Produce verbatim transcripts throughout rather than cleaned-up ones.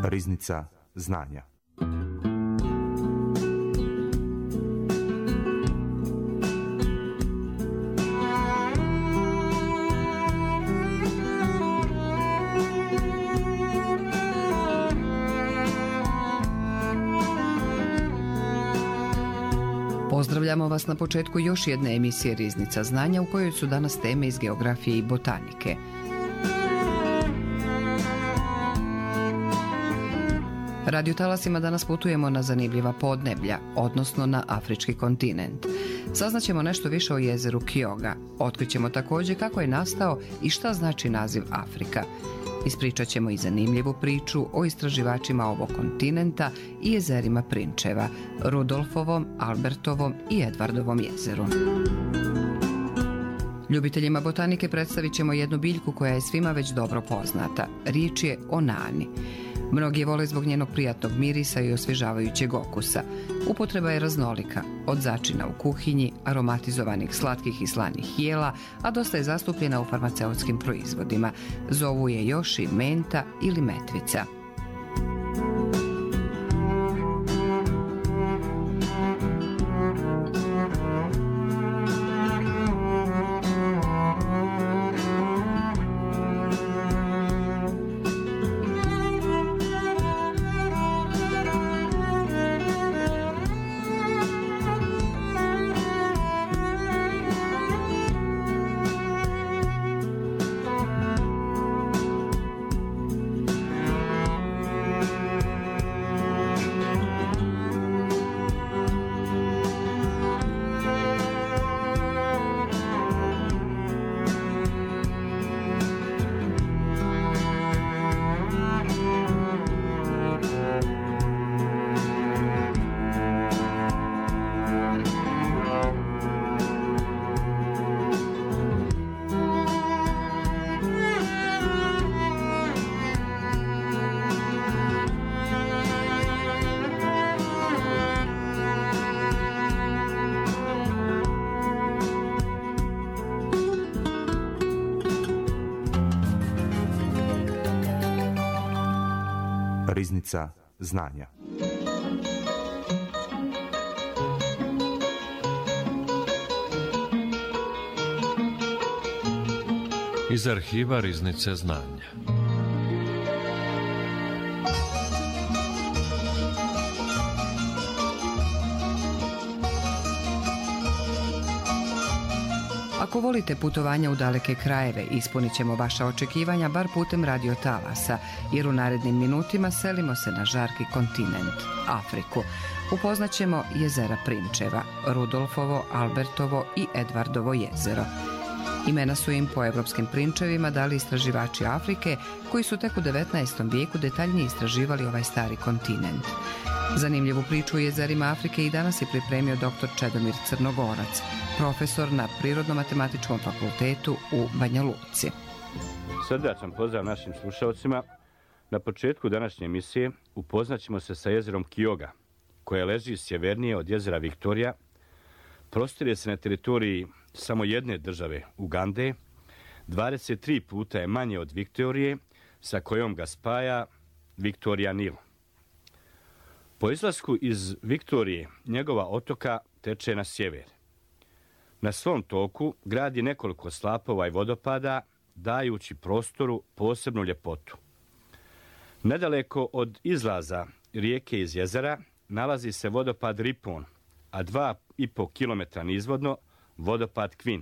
Riznica znanja. Pozdravljamo vas na početku još jedne emisije Riznica znanja u kojoj su danas teme iz geografije i botanike. Radiotalasima danas putujemo na zanimljiva podneblja, odnosno na afrički kontinent. Saznaćemo nešto više o jezeru Kyoga. Otkrićemo također kako je nastao i šta znači naziv Afrika. Ispričat ćemo i zanimljivu priču o istraživačima ovog kontinenta i jezerima Prinčeva, Rudolfovom, Albertovom i Edvardovom jezeru. Ljubiteljima botanike predstavit ćemo jednu biljku koja je svima već dobro poznata. Riječ je o nani. Mnogi je vole zbog njenog prijatnog mirisa i osvježavajućeg okusa. Upotreba je raznolika, od začina u kuhinji, aromatizovanih slatkih i slanih jela, a dosta je zastupljena u farmaceutskim proizvodima. Zovu je još i menta ili metvica. Riznica znanja. Iz arhiva Riznice znanja. Ako volite putovanja u daleke krajeve, ispunit ćemo vaša očekivanja bar putem radiotalasa, jer u narednim minutima selimo se na žarki kontinent, Afriku. Upoznat ćemo jezera Prinčeva, Rudolfovo, Albertovo i Edvardovo jezero. Imena su im po evropskim prinčevima dali istraživači Afrike, koji su tek u devetnaestom vijeku detaljnije istraživali ovaj stari kontinent. Zanimljivu priču o jezerima Afrike i danas je pripremio doktor Čedomir Crnogorac, profesor na Prirodno-matematičkom fakultetu u Banja Luci. Srdačan pozdrav našim slušalcima. Na početku današnje emisije upoznat ćemo se sa jezerom Kyoga, koje leži sjevernije od jezera Viktorija, prostire se na teritoriji samo jedne države, Ugande, dvadeset tri puta je manje od Viktorije, sa kojom ga spaja Viktorija Nil. Po izlasku iz Viktorije, njegova otoka teče na sjever. Na svom toku gradi nekoliko slapova i vodopada, dajući prostoru posebnu ljepotu. Nedaleko od izlaza rijeke iz jezera nalazi se vodopad Ripon, a dva i po kilometra nizvodno vodopad Kvin.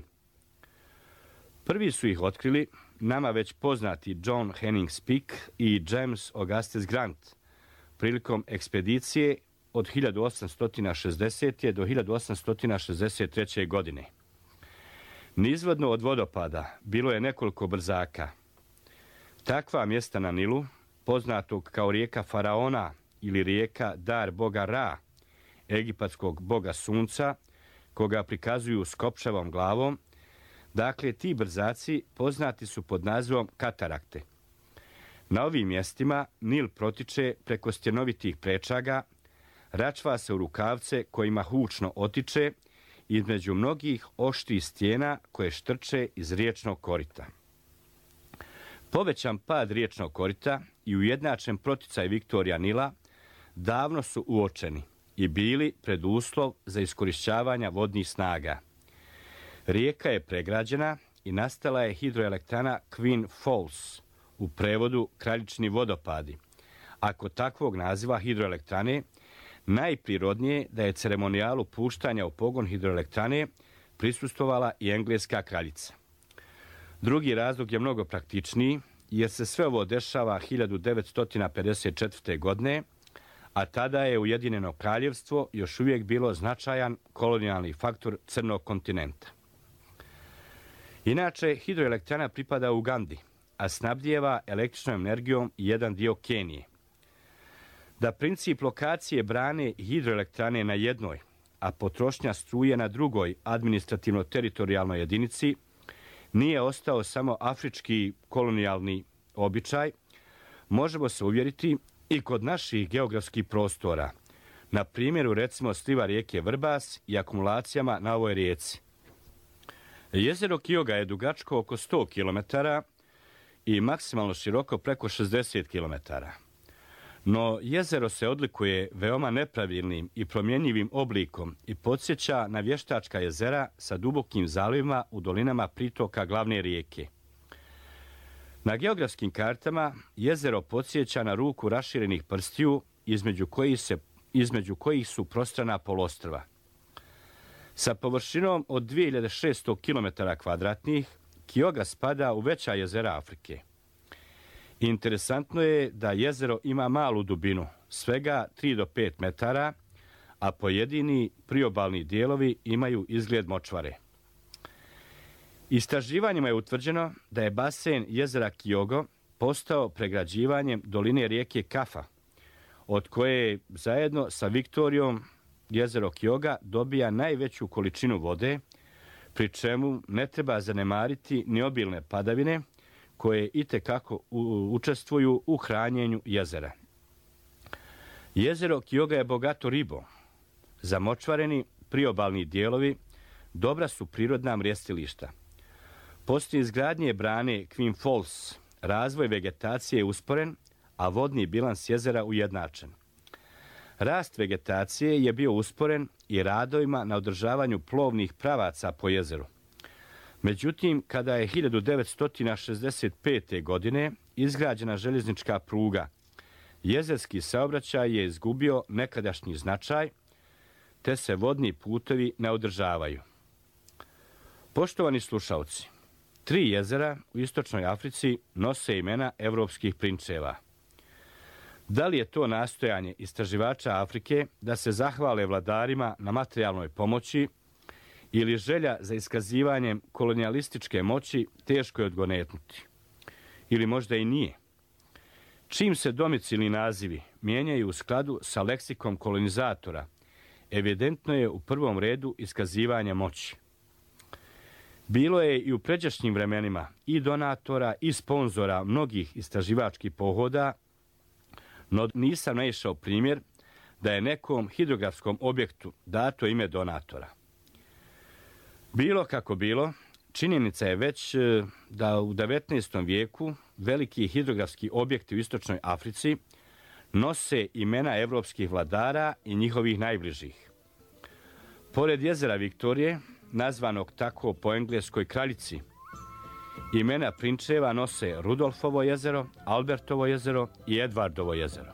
Prvi su ih otkrili nama već poznati John Henning Speke i James Augustus Grant prilikom ekspedicije od hiljadu osamsto šezdesete. do hiljadu osamsto šezdeset treće. godine. Nizvodno od vodopada bilo je nekoliko brzaka. Takva mjesta na Nilu, poznatog kao rijeka Faraona ili rijeka Dar boga Ra, egipatskog boga sunca, koga prikazuju s kopčavom glavom, dakle ti brzaci poznati su pod nazivom katarakte. Na ovim mjestima Nil protiče preko stjenovitih prečaga, račva se u rukavce kojima hučno otiče između mnogih oštrih stijena koje štrče iz riječnog korita. Povećan pad riječnog korita i ujednačen proticaj Viktorija Nila davno su uočeni i bili preduslov za iskorišćavanja vodnih snaga. Rijeka je pregrađena i nastala je hidroelektrana Queen Falls, u prevodu kraljični vodopadi, a kod takvog naziva hidroelektrane najprirodnije da je ceremonijalu puštanja u pogon hidroelektrane prisustvovala i engleska kraljica. Drugi razlog je mnogo praktičniji, jer se sve ovo dešava hiljadu devetsto pedeset četvrte. godine, a tada je Ujedinjeno kraljevstvo još uvijek bilo značajan kolonijalni faktor crnog kontinenta. Inače, hidroelektrana pripada Ugandi, a snabdijeva električnom energijom jedan dio Kenije. Da princip lokacije brane hidroelektrane na jednoj, a potrošnja struje na drugoj administrativno-teritorijalnoj jedinici, nije ostao samo afrički kolonijalni običaj, možemo se uvjeriti i kod naših geografskih prostora, na primjeru recimo sliva rijeke Vrbas i akumulacijama na ovoj rijeci. Jezero Kyoga je dugačko oko sto kilometara i maksimalno široko preko šezdeset kilometara. No jezero se odlikuje veoma nepravilnim i promjenjivim oblikom i podsjeća na vještačka jezera sa dubokim zalivima u dolinama pritoka glavne rijeke. Na geografskim kartama jezero podsjeća na ruku raširenih prstiju između kojih, se, između kojih su prostrana poluostrva. Sa površinom od dvije hiljade šesto kilometara kvadratnih, Kyoga spada u veća jezera Afrike. Interesantno je da jezero ima malu dubinu, svega tri do pet metara, a pojedini priobalni dijelovi imaju izgled močvare. Istraživanjima je utvrđeno da je basen jezera Kyogo postao pregrađivanjem doline rijeke Kafa, od koje zajedno sa Viktorijom jezero Kyoga dobija najveću količinu vode, pri čemu ne treba zanemariti ni obilne padavine koje itekako učestvuju u hranjenju jezera. Jezero Kyoga je bogato ribom. Zamočvareni priobalni dijelovi dobra su prirodna mrjestilišta. Poslije izgradnje brane Queen Falls razvoj vegetacije je usporen, a vodni bilans jezera ujednačen. Rast vegetacije je bio usporen i radovima na održavanju plovnih pravaca po jezeru. Međutim, kada je hiljadu devetsto šezdeset pete. godine izgrađena željeznička pruga, jezerski saobraćaj je izgubio nekadašnji značaj, te se vodni putevi ne održavaju. Poštovani slušalci, tri jezera u istočnoj Africi nose imena evropskih prinčeva. Da li je to nastojanje istraživača Afrike da se zahvale vladarima na materijalnoj pomoći ili želja za iskazivanjem kolonijalističke moći, teško je odgonetnuti? Ili možda i nije? Čim se domicilni nazivi mijenjaju u skladu sa leksikom kolonizatora, evidentno je u prvom redu iskazivanje moći. Bilo je i u pređašnjim vremenima i donatora i sponzora mnogih istraživačkih pohoda, no nisam naišao primjer da je nekom hidrografskom objektu dato ime donatora. Bilo kako bilo, činjenica je već da u devetnaestom vijeku veliki hidrografski objekti u istočnoj Africi nose imena evropskih vladara i njihovih najbližih. Pored jezera Viktorije, nazvanog tako po engleskoj kraljici, imena prinčeva nose Rudolfovo jezero, Albertovo jezero i Edvardovo jezero.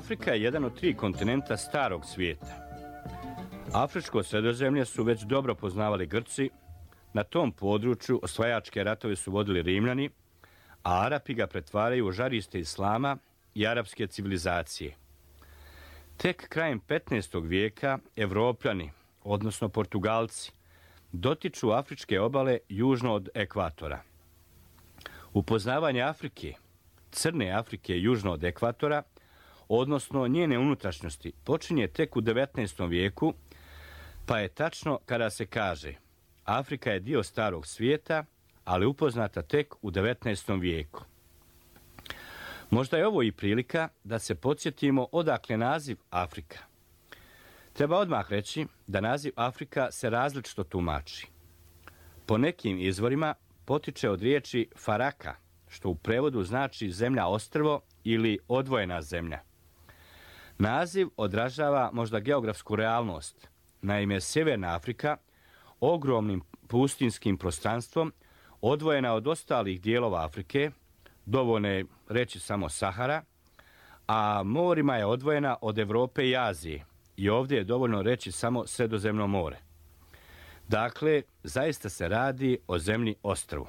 Afrika je jedan od tri kontinenta starog svijeta. Afričko sredozemlje su već dobro poznavali Grci, na tom području osvajačke ratove su vodili Rimljani, a Arapi ga pretvaraju u žarište islama i arapske civilizacije. Tek krajem petnaestog vijeka Evropljani, odnosno Portugalci, dotiču afričke obale južno od ekvatora. Upoznavanje Afrike, crne Afrike južno od ekvatora, odnosno njene unutrašnjosti, počinje tek u devetnaestom vijeku, pa je tačno kada se kaže Afrika je dio starog svijeta, ali upoznata tek u devetnaestom vijeku. Možda je ovo i prilika da se podsjetimo odakle naziv Afrika. Treba odmah reći da naziv Afrika se različito tumači. Po nekim izvorima potiče od riječi faraka, što u prevodu znači zemlja ostrvo ili odvojena zemlja. Naziv odražava možda geografsku realnost. Naime, Sjeverna Afrika ogromnim pustinskim prostranstvom odvojena od ostalih dijelova Afrike, dovoljno je reći samo Sahara, a morima je odvojena od Europe i Azije i ovdje je dovoljno reći samo Sredozemno more. Dakle, zaista se radi o zemlji ostrvu.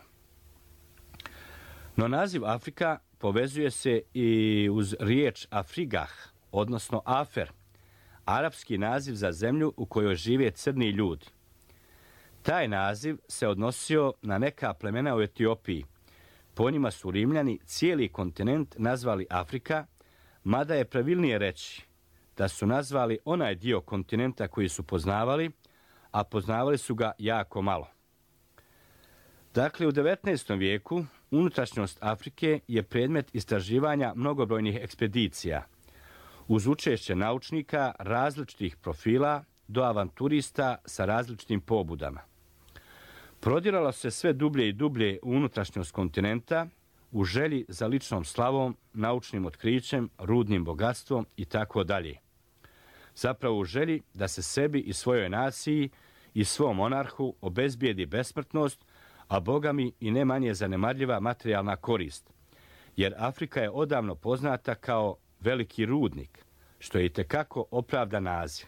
No naziv Afrika povezuje se i uz riječ Afrigah, odnosno Afer, arapski naziv za zemlju u kojoj žive crni ljudi. Taj naziv se odnosio na neka plemena u Etiopiji. Po njima su Rimljani cijeli kontinent nazvali Afrika, mada je pravilnije reći da su nazvali onaj dio kontinenta koji su poznavali, a poznavali su ga jako malo. Dakle, u devetnaestom vijeku unutrašnjost Afrike je predmet istraživanja mnogobrojnih ekspedicija, uz učešće naučnika različitih profila do avanturista sa različitim pobudama. Prodiralo se sve dublje i dublje u unutrašnjost kontinenta u želji za ličnom slavom, naučnim otkrićem, rudnim bogatstvom i tako dalje. Zapravo u želji da se sebi i svojoj naciji i svom monarhu obezbijedi besmrtnost, a bogami i ne manje zanemarljiva materijalna korist. Jer Afrika je odavno poznata kao veliki rudnik, što je itekako opravdan naziv.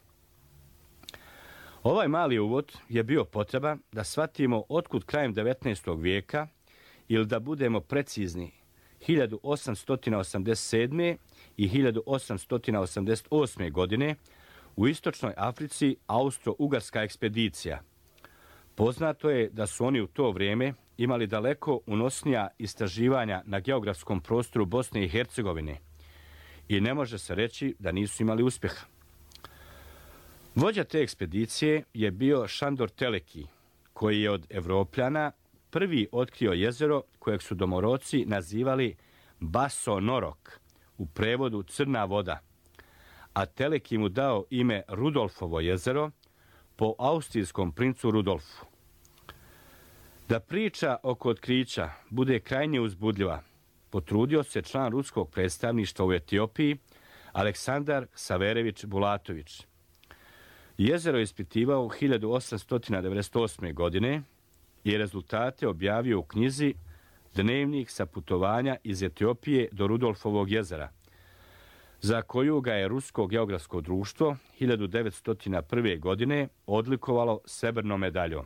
Ovaj mali uvod je bio potreba da shvatimo otkud krajem devetnaestog vijeka, ili da budemo precizni, hiljadu osamsto osamdeset sedme. i hiljadu osamsto osamdeset osme. godine u istočnoj Africi Austro-Ugarska ekspedicija. Poznato je da su oni u to vrijeme imali daleko unosnija istraživanja na geografskom prostoru Bosne i Hercegovine i ne može se reći da nisu imali uspjeha. Vođa te ekspedicije je bio Šandor Teleki, koji je od Evropljana prvi otkrio jezero kojeg su domoroci nazivali Baso Norok, u prevodu crna voda, a Teleki mu dao ime Rudolfovo jezero po austrijskom princu Rudolfu. Da priča oko otkrića bude krajnje uzbudljiva, potrudio se član ruskog predstavništva u Etiopiji Aleksandar Saverević Bulatović. Jezero je ispitivao u hiljadu osamsto devedeset osme. godine i rezultate objavio u knjizi Dnevnik sa putovanja iz Etiopije do Rudolfovog jezera, za koju ga je Rusko geografsko društvo hiljadu devetsto prve. godine odlikovalo srebrnom medaljom.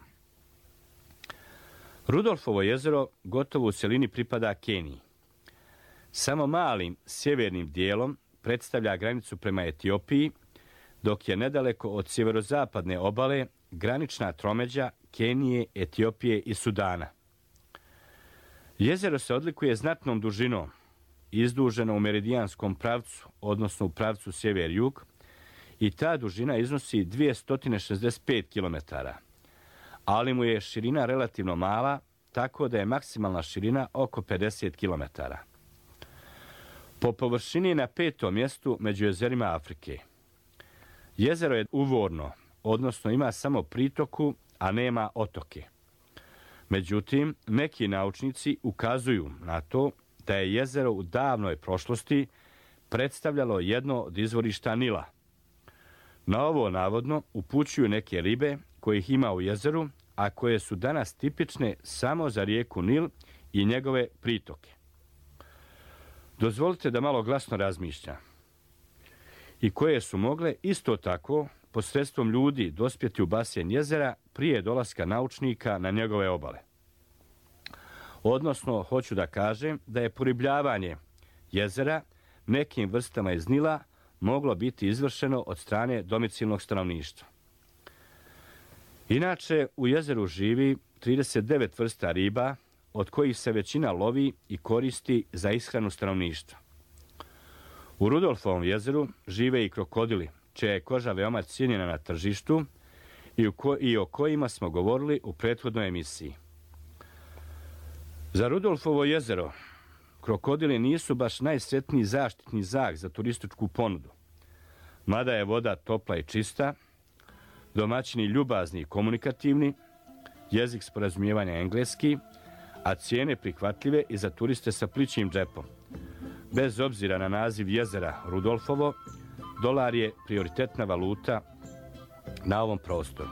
Rudolfovo jezero gotovo u cjelini pripada Keniji. Samo malim sjevernim dijelom predstavlja granicu prema Etiopiji, dok je nedaleko od sjeverozapadne obale granična tromeđa Kenije, Etiopije i Sudana. Jezero se odlikuje znatnom dužinom, izduženo u meridijanskom pravcu, odnosno u pravcu sjever-jug, i ta dužina iznosi dvjesto šezdeset pet kilometara, ali mu je širina relativno mala, tako da je maksimalna širina oko pedeset kilometara. Po površini je na petom mjestu među jezerima Afrike. Jezero je uvorno, odnosno ima samo pritoku, a nema otoke. Međutim, neki naučnici ukazuju na to da je jezero u davnoj prošlosti predstavljalo jedno od izvorišta Nila. Na ovo navodno upućuju neke ribe kojih ima u jezeru, a koje su danas tipične samo za rijeku Nil i njegove pritoke. Dozvolite da malo glasno razmišljam. i koje su mogle isto tako posredstvom ljudi dospjeti u basen jezera prije dolaska naučnika na njegove obale. Odnosno, hoću da kažem da je poribljavanje jezera nekim vrstama iz Nila moglo biti izvršeno od strane domicilnog stanovništva. Inače, u jezeru živi trideset devet vrsta riba, od kojih se većina lovi i koristi za ishranu stanovništva. U Rudolfovom jezeru žive i krokodili, čija je koža veoma cijenjena na tržištu i, u ko- i o kojima smo govorili u prethodnoj emisiji. Za Rudolfovo jezero krokodili nisu baš najsretniji zaštitni znak za turističku ponudu. Mada je voda topla i čista, domaćini ljubazni i komunikativni, jezik sporazumijevanja engleski, a cijene prihvatljive i za turiste sa plićim džepom. Bez obzira na naziv jezera Rudolfovo, dolar je prioritetna valuta na ovom prostoru.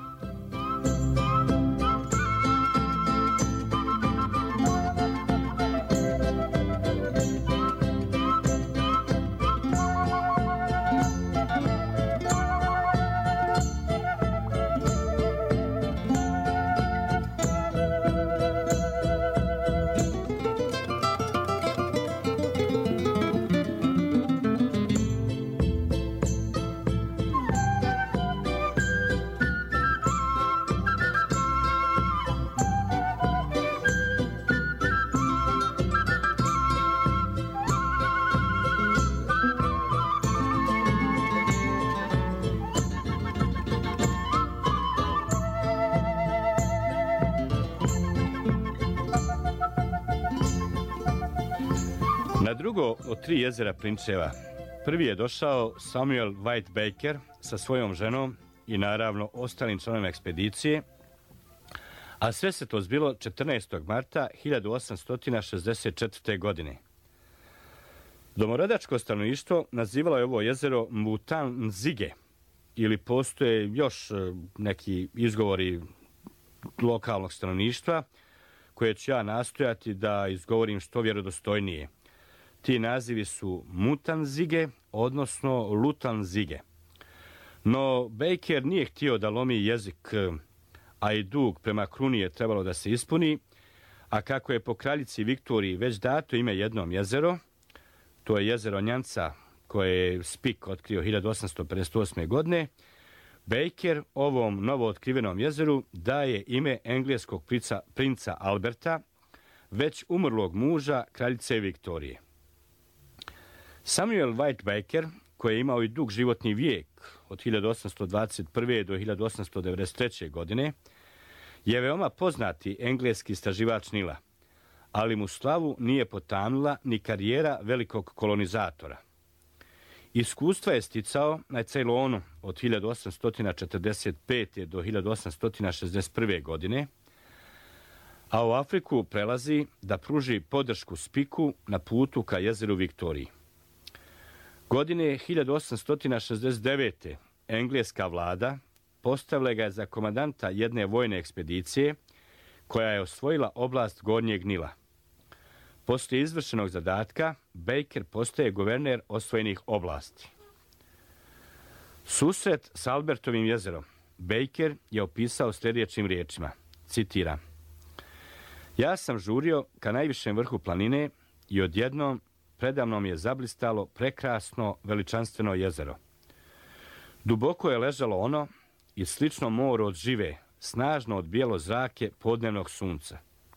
Na drugo od tri jezera Prinčeva prvi je došao Samuel White Baker sa svojom ženom i naravno ostalim članovima ekspedicije, a sve se to zbilo četrnaestog marta hiljadu osamsto šezdeset četvrte. godine. Domorodačko stanovništvo nazivalo je ovo jezero Mutanzige, ili postoje još neki izgovori lokalnog stanovništva koje ću ja nastojati da izgovorim što vjerodostojnije. Ti nazivi su Mutanzige, odnosno Lutanzige. No Baker nije htio da lomi jezik, a i dug prema kruni je trebalo da se ispuni, a kako je po kraljici Viktoriji već dato ime jednom jezero, to je jezero Njanca, koje je Spik otkrio hiljadu osamsto pedeset osme. godine, Baker ovom novootkrivenom jezeru daje ime engleskog princa, princa Alberta, već umrlog muža kraljice Viktorije. Samuel White Baker, koji je imao i dug životni vijek od hiljadu osamsto dvadeset prve. do hiljadu osamsto devedeset treće. godine, je veoma poznati engleski istraživač Nila, ali mu slavu nije potamnula ni karijera velikog kolonizatora. Iskustva je sticao na Ceylonu od hiljadu osamsto četrdeset pete. do hiljadu osamsto šezdeset prve. godine, a u Afriku prelazi da pruži podršku Spiku na putu ka jezeru Viktoriji. Godine hiljadu osamsto šezdeset devete. engleska vlada postavila ga je za komandanta jedne vojne ekspedicije koja je osvojila oblast Gornjeg Nila. Poslije izvršenog zadatka, Baker postaje guverner osvojenih oblasti. Susret s Albertovim jezerom Baker je opisao sljedećim riječima, citiram: "Ja sam žurio ka najvišem vrhu planine i odjednom predamnom je zablistalo prekrasno veličanstveno jezero. Duboko je ležalo ono i slično moru od žive, snažno od bijelo zrake podnevnog sunca.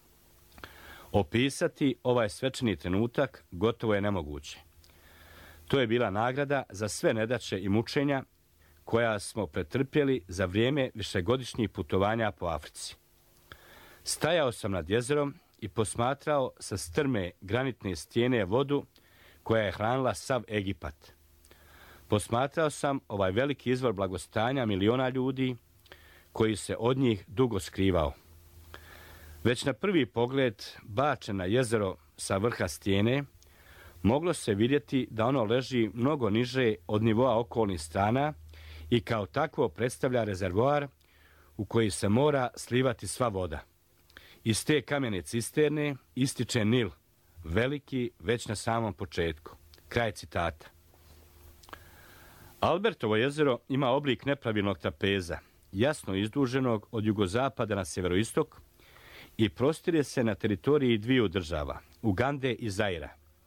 Opisati ovaj svečani trenutak gotovo je nemoguće. To je bila nagrada za sve nedaće i mučenja koja smo pretrpjeli za vrijeme višegodišnjih putovanja po Africi. Stajao sam nad jezerom i posmatrao sa strme granitne stijene vodu koja je hranila sav Egipat. Posmatrao sam ovaj veliki izvor blagostanja miliona ljudi koji se od njih dugo skrivao. Već na prvi pogled, bačen na jezero sa vrha stijene, moglo se vidjeti da ono leži mnogo niže od nivoa okolnih strana i kao takvo predstavlja rezervoar u koji se mora slivati sva voda. Iz te kamene cisterne ističe Nil, veliki već na samom početku." Kraj citata. Albertovo jezero ima oblik nepravilnog trapeza, jasno izduženog od jugozapada na sjeveroistok i prostire se na teritoriji dviju država, Ugande i Zaira.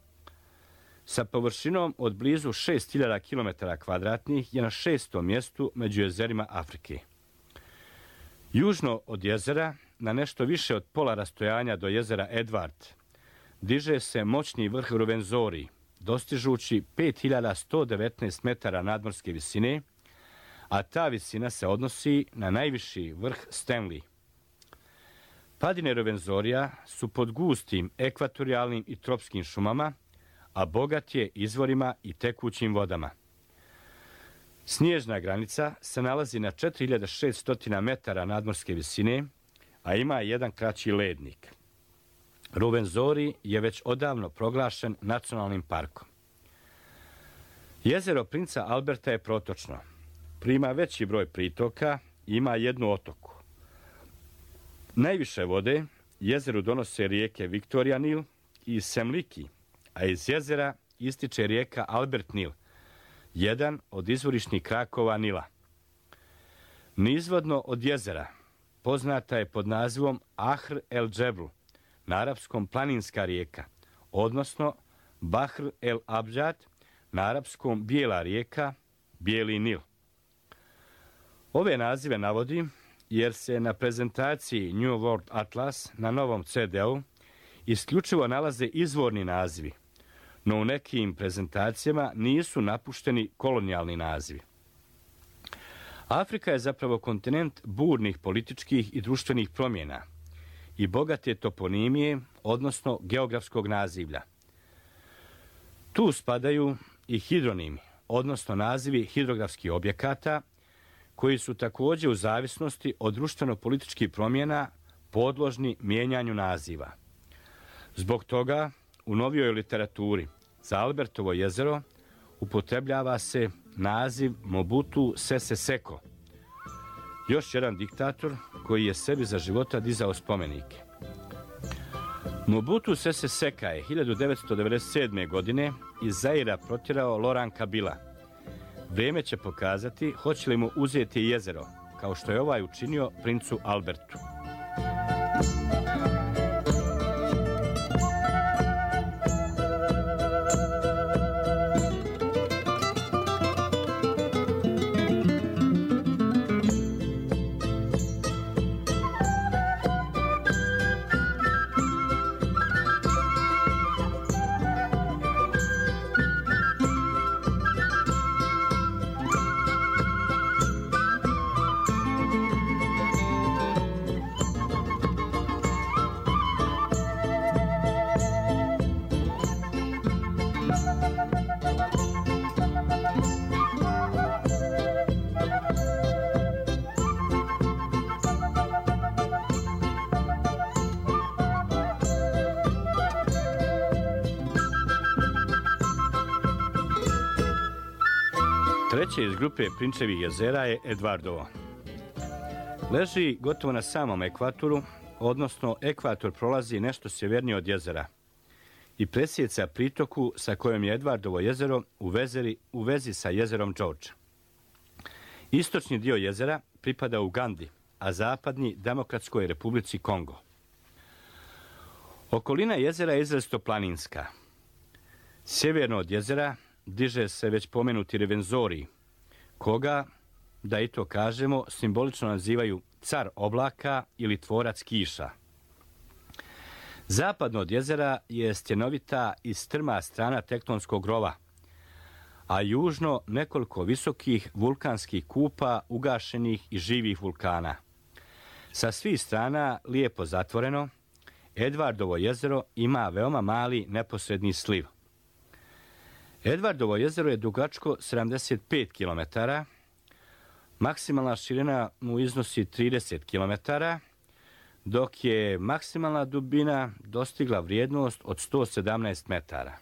Sa površinom od blizu šest hiljada kilometara kvadratnih je na šestom mjestu među jezerima Afrike. Južno od jezera, na nešto više od pola rastojanja do jezera Edward, diže se moćni vrh Ruvenzori, dostižući pet hiljada sto devetnaest metara nadmorske visine, a ta visina se odnosi na najviši vrh Stanley. Padine Ruvenzorija su pod gustim ekvatorijalnim i tropskim šumama, a bogat je izvorima i tekućim vodama. Snježna granica se nalazi na četiri hiljade šesto metara nadmorske visine, a ima jedan kraći lednik. Ruvenzori je već odavno proglašen nacionalnim parkom. Jezero Princa Alberta je protočno. Prima veći broj pritoka i ima jednu otoku. Najviše vode jezeru donose rijeke Victoria Nil i Semliki, a iz jezera ističe rijeka Albert Nil, jedan od izvorišnih krakova Nila. Nizvodno od jezera poznata je pod nazivom Ahr el Džebru, na arapskom planinska rijeka, odnosno Bahr el Abjad, na arapskom bijela rijeka, bijeli Nil. Ove nazive navodim jer se na prezentaciji New World Atlas na novom ce de-u isključivo nalaze izvorni nazivi, no u nekim prezentacijama nisu napušteni kolonijalni nazivi. Afrika je zapravo kontinent burnih političkih i društvenih promjena i bogate toponimije, odnosno geografskog nazivlja. Tu spadaju i hidronimi, odnosno nazivi hidrografskih objekata, koji su također u zavisnosti od društveno-političkih promjena podložni mijenjanju naziva. Zbog toga, u novijoj literaturi za Albertovo jezero upotrebljava se naziv Mobutu Sese Seko, još jedan diktator koji je sebi za života dizao spomenike. Mobutu Sese Seka je hiljadu devetsto devedeset sedme. godine iz Zaira protjerao Laurent Kabila. Vrijeme će pokazati hoće li mu uzeti jezero, kao što je ovaj učinio princu Albertu. Treće iz grupe Prinčevih jezera je Edwardovo. Leži gotovo na samom ekvatoru, odnosno ekvator prolazi nešto sjevernije od jezera i presjeca pritoku sa kojom je Edwardovo jezero u vezi, u vezi sa jezerom George. Istočni dio jezera pripada Ugandi, a zapadnji Demokratskoj Republici Kongo. Okolina jezera je izrazito planinska. Sjeverno od jezera diže se već pomenuti Ruvenzori, koga, da i to kažemo, simbolično nazivaju car oblaka ili tvorac kiša. Zapadno od jezera je stjenovita i strma strana tektonskog rova, a južno nekoliko visokih vulkanskih kupa ugašenih i živih vulkana. Sa svih strana lijepo zatvoreno, Edwardovo jezero ima veoma mali neposredni sliv. Edwardovo jezero je dugačko sedamdeset pet kilometara, maksimalna širina mu iznosi trideset kilometara, dok je maksimalna dubina dostigla vrijednost od sto sedamnaest metara.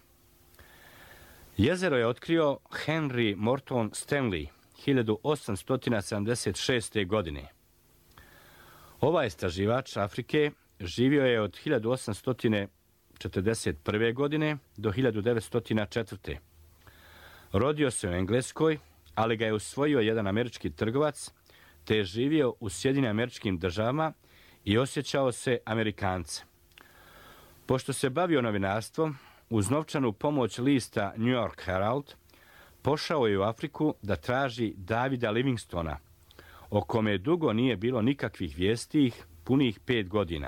Jezero je otkrio Henry Morton Stanley hiljadu osamsto sedamdeset šeste. godine. Ovaj istraživač Afrike živio je od hiljadu osamsto četrdeset prve. godine do hiljadu devetsto četvrte. Rodio se u Engleskoj, ali ga je usvojio jedan američki trgovac, te je živio u Sjedinjenim Američkim Državama i osjećao se Amerikancem. Pošto se bavio novinarstvom, uz novčanu pomoć lista New York Herald, pošao je u Afriku da traži Davida Livingstona, o kome dugo nije bilo nikakvih vijesti punih pet godina.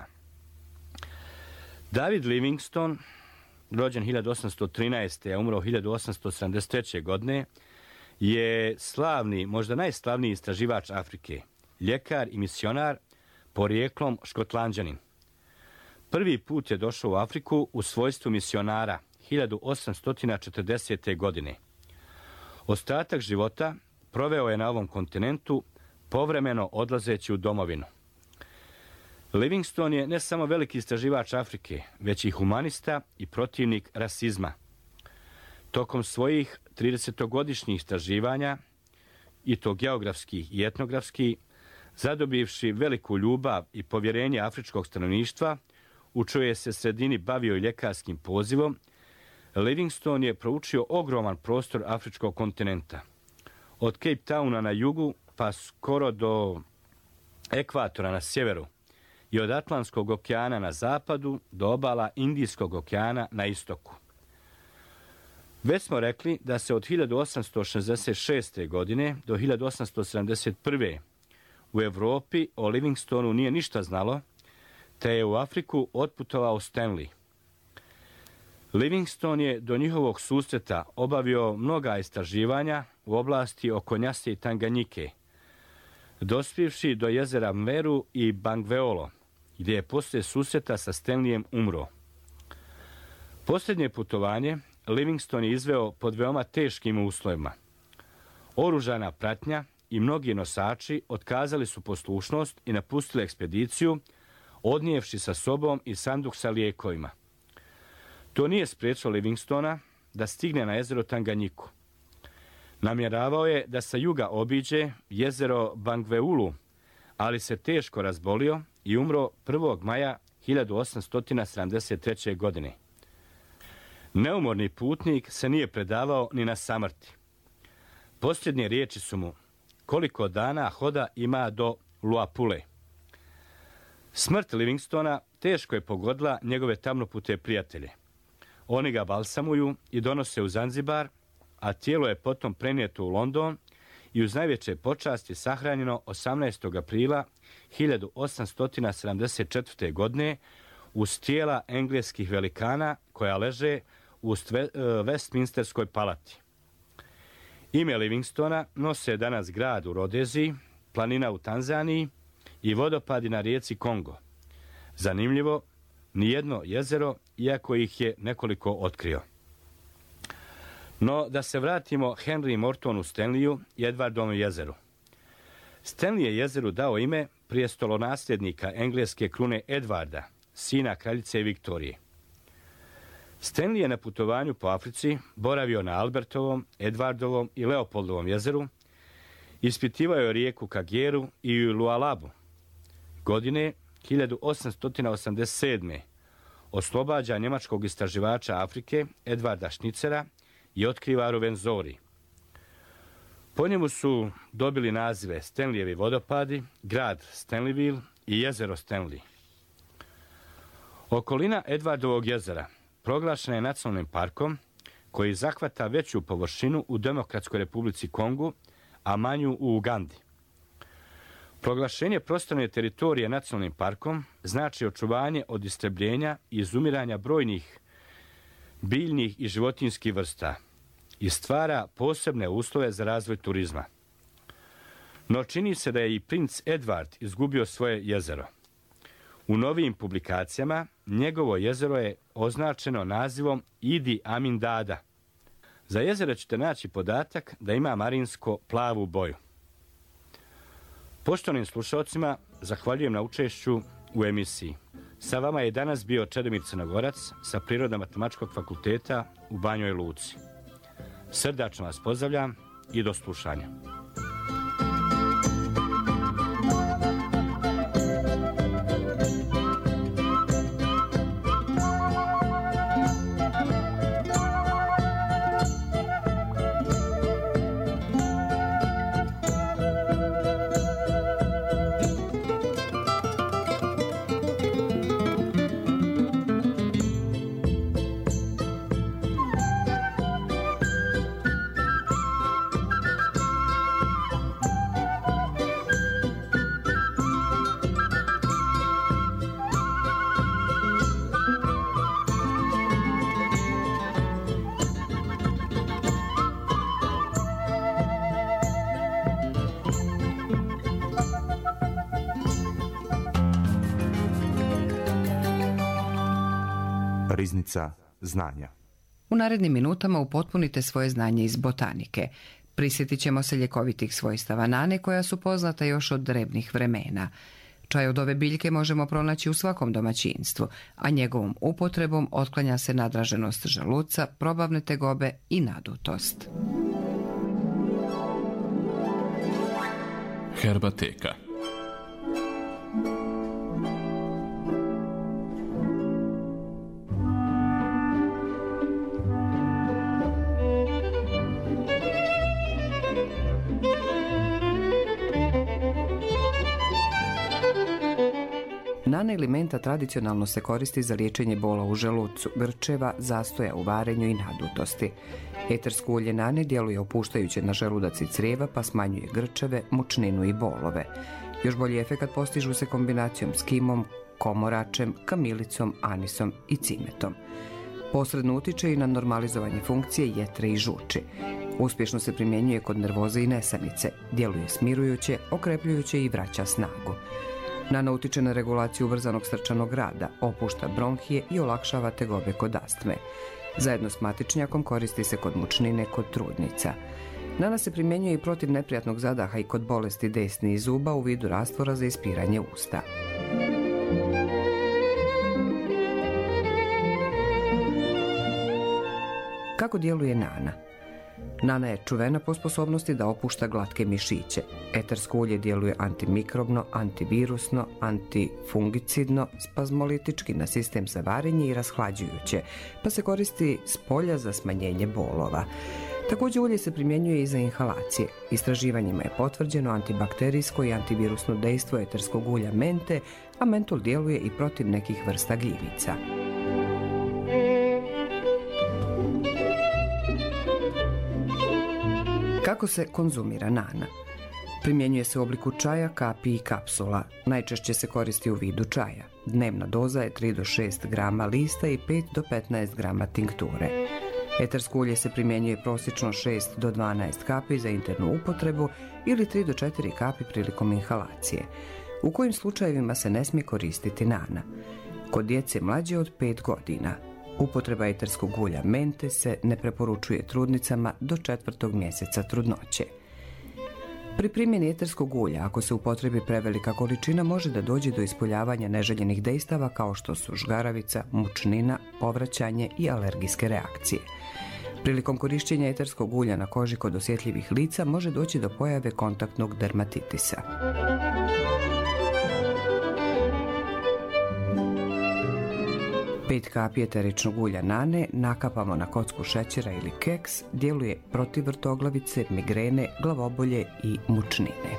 David Livingstone, rođen hiljadu osamsto trinaeste. a umro hiljadu osamsto sedamdeset treće. godine, je slavni, možda najslavniji istraživač Afrike, ljekar i misionar, porijeklom Škotlanđanin. Prvi put je došao u Afriku u svojstvu misionara hiljadu osamsto četrdesete. godine. Ostatak života proveo je na ovom kontinentu, povremeno odlazeći u domovinu. Livingstone je ne samo veliki istraživač Afrike, već i humanista i protivnik rasizma. Tokom svojih tridesetogodišnjih istraživanja, i to geografskih i etnografskih, zadobivši veliku ljubav i povjerenje afričkog stanovništva, u čojoj se sredini bavio i ljekarskim pozivom, Livingstone je proučio ogroman prostor afričkog kontinenta. Od Cape Towna na jugu pa skoro do ekvatora na sjeveru i od Atlantskog okeana na zapadu do obala Indijskog okeana na istoku. Već smo rekli da se od hiljadu osamsto šezdeset šeste. godine do hiljadu osamsto sedamdeset prve. u Europi o Livingstonu nije ništa znalo, te je u Afriku otputovao Stanley. Livingstone je do njihovog susreta obavio mnoga istraživanja u oblasti oko Njasse i Tanganjike, dospivši do jezera Mveru i Bangveolo, gdje je poslije susreta sa Stanleyjem umro. Posljednje putovanje Livingstone je izveo pod veoma teškim uslovima. Oružana pratnja i mnogi nosači otkazali su poslušnost i napustili ekspediciju, odnijevši sa sobom i sanduk sa lijekovima. To nije spriječilo Livingstona da stigne na jezero Tanganjiku. Namjeravao je da sa juga obiđe jezero Bangveulu, ali se teško razbolio i umro prvog maja hiljadu osamsto sedamdeset treće. godine. Neumorni putnik se nije predavao ni na samrti. Posljednje riječi su mu: koliko dana hoda ima do Luapule. Smrt Livingstona teško je pogodila njegove tamnopute prijatelje. Oni ga balsamuju i donose u Zanzibar, a tijelo je potom prenijeto u London i uz najveće počasti sahranjeno osamnaestog aprila hiljadu osamsto sedamdeset četvrte. godine uz tijela engleskih velikana koja leže u Westminsterskoj palati. Ime Livingstona nose danas grad u Rodeziji, planina u Tanzaniji i vodopadi na rijeci Kongo. Zanimljivo, nijedno jezero, iako ih je nekoliko otkrio. No, da se vratimo Henry Mortonu Stanleyu i Edwardovom jezeru. Stanley je jezeru dao ime prijestolonasljednika engleske krune Edwarda, sina kraljice Viktorije. Stanley je na putovanju po Africi boravio na Albertovom, Edwardovom i Leopoldovom jezeru, ispitivao je rijeku Kageru i Lualabu. Godine hiljadu osamsto osamdeset sedme. oslobađa njemačkog istraživača Afrike Edvarda Šnicera i otkriva Ruvenzori. Po njemu su dobili nazive Stanleyevi vodopadi, grad Stanleyville i jezero Stanley. Okolina Edwardovog jezera proglašena je nacionalnim parkom koji zahvata veću površinu u Demokratskoj republici Kongu, a manju u Ugandi. Proglašenje prostorne teritorije nacionalnim parkom znači očuvanje od istrebljenja i izumiranja brojnih biljnih i životinjskih vrsta i stvara posebne uslove za razvoj turizma. No čini se da je i princ Edward izgubio svoje jezero. U novijim publikacijama njegovo jezero je označeno nazivom Idi Amin Dada. Za jezero ćete naći podatak da ima marinsko plavu boju. Poštovanim slušalcima, zahvaljujem na učešću u emisiji. Sa vama je danas bio Čedomir Crnogorac sa Prirodno-matematičkog fakulteta u Banjoj Luci. Srdačno vas pozdravljam i do slušanja. Riznica znanja. U narednim minutama upotpunite svoje znanje iz botanike. Prisjetit ćemo se ljekovitih svojstava nane koja su poznata još od drevnih vremena. Čaj od ove biljke možemo pronaći u svakom domaćinstvu, a njegovom upotrebom otklanja se nadraženost želuca, probavne tegobe i nadutost. Herbateka. Nana ili menta tradicionalno se koristi za liječenje bola u želucu, grčeva, zastoja u varenju i nadutosti. Etersko ulje nane djeluje opuštajuće na želudac i crijeva pa smanjuje grčeve, mučninu i bolove. Još bolji efekat postižu se kombinacijom s kimom, komoračem, kamilicom, anisom i cimetom. Posredno utiče i na normalizovanje funkcije jetre i žuči. Uspješno se primjenjuje kod nervoze i nesanice, djeluje smirujuće, okrepljujuće i vraća snagu. Nana utiče na regulaciju ubrzanog srčanog rada, opušta bronhije i olakšava tegobe kod astme. Zajedno s matičnjakom koristi se kod mučnine kod trudnica. Nana se primjenjuje i protiv neprijatnog zadaha i kod bolesti desni i zuba u vidu rastvora za ispiranje usta. Kako djeluje nana? Nana je čuvena po sposobnosti da opušta glatke mišiće. Etersko ulje djeluje antimikrobno, antivirusno, antifungicidno, spazmolitički na sistem za varenje i rashlađujuće, pa se koristi s polja za smanjenje bolova. Također ulje se primjenjuje i za inhalacije. Istraživanjima je potvrđeno antibakterijsko i antivirusno dejstvo eterskog ulja mente, a mentol djeluje i protiv nekih vrsta gljivica. Kako se konzumira nana? Primjenjuje se u obliku čaja, kapi i kapsula. Najčešće se koristi u vidu čaja. Dnevna doza je tri do šest grama lista i pet do petnaest grama tinkture. Etersko ulje se primjenjuje prosječno šest do dvanaest kapi za internu upotrebu ili tri do četiri kapi prilikom inhalacije. U kojim slučajevima se ne smije koristiti nana? Kod djece mlađe od pet godina. Upotreba eterskog ulja mente se ne preporučuje trudnicama do četvrtog mjeseca trudnoće. Pri primjeni eterskog ulja, ako se upotrebi prevelika količina, može da dođe do ispoljavanja neželjenih dejstava kao što su žgaravica, mučnina, povraćanje i alergijske reakcije. Prilikom korištenja eterskog ulja na koži kod osjetljivih lica može doći do pojave kontaktnog dermatitisa. Pet kapi eteričnog ulja nane nakapamo na kocku šećera ili keks, djeluje protiv vrtoglavice, migrene, glavobolje i mučnine.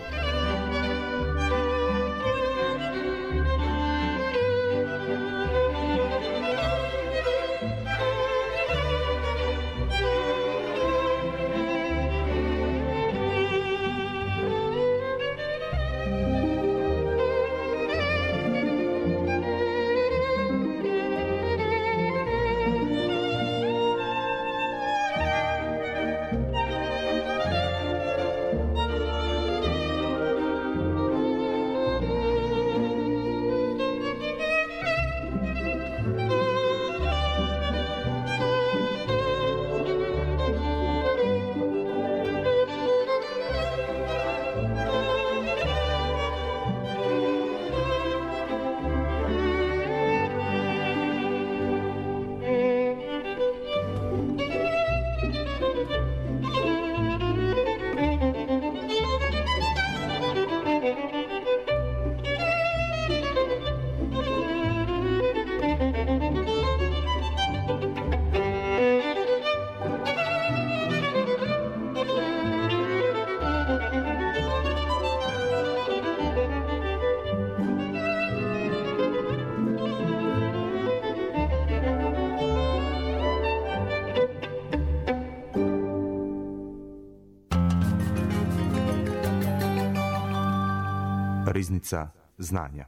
Riznica znanja.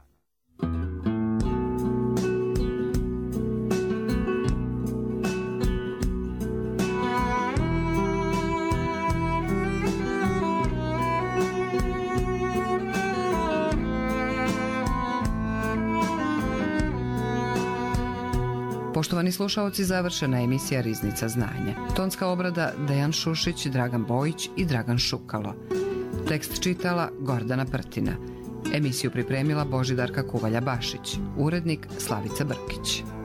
Poštovani slušaoci, završena je emisija Riznica znanja. Tonska obrada Dejan Šušić, Dragan Bojić i Dragan Šukalo. Tekst čitala Gordana Prtina. Emisiju pripremila Božidarka Kuvalja Bašić. Urednik Slavica Brkić.